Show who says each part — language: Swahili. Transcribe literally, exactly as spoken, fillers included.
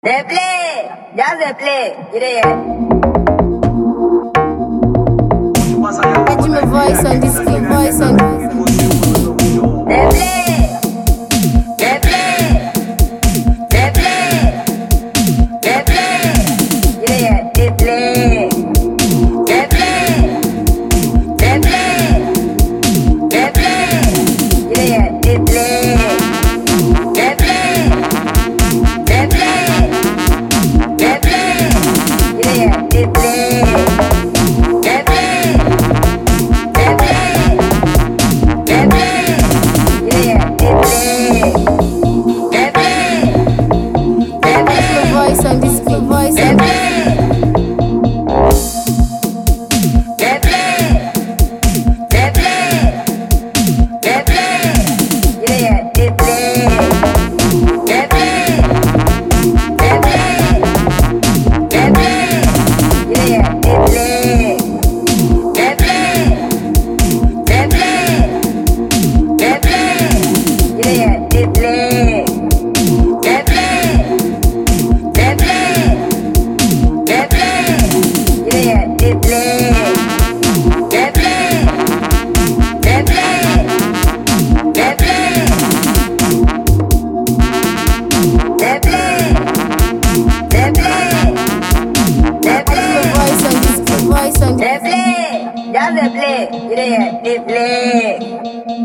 Speaker 1: They play, just they play, you dey hear?
Speaker 2: Edge my voice on this beat, voice on
Speaker 1: They play, they play, they play, they play, you dey hear? They play, they play, they play, they play, you dey hear? They play, they play, they play, they play, you dey hear? They play, they play, they play. They play, yeah, they play, they play, they
Speaker 2: Edge my
Speaker 1: play,
Speaker 2: voice on this beat, voice
Speaker 1: they
Speaker 2: on
Speaker 1: play, they play, they play, they play, yeah, they play, they play, they play, they play, yeah, they play, they play, they play. They play, yeah, they play, they play, they play, they play, yeah, they play, they play, they play, they play, they play, they play, they
Speaker 2: Edge my
Speaker 1: play,
Speaker 2: voice on this beat, voice on
Speaker 1: they play, just they play, yeah, they play.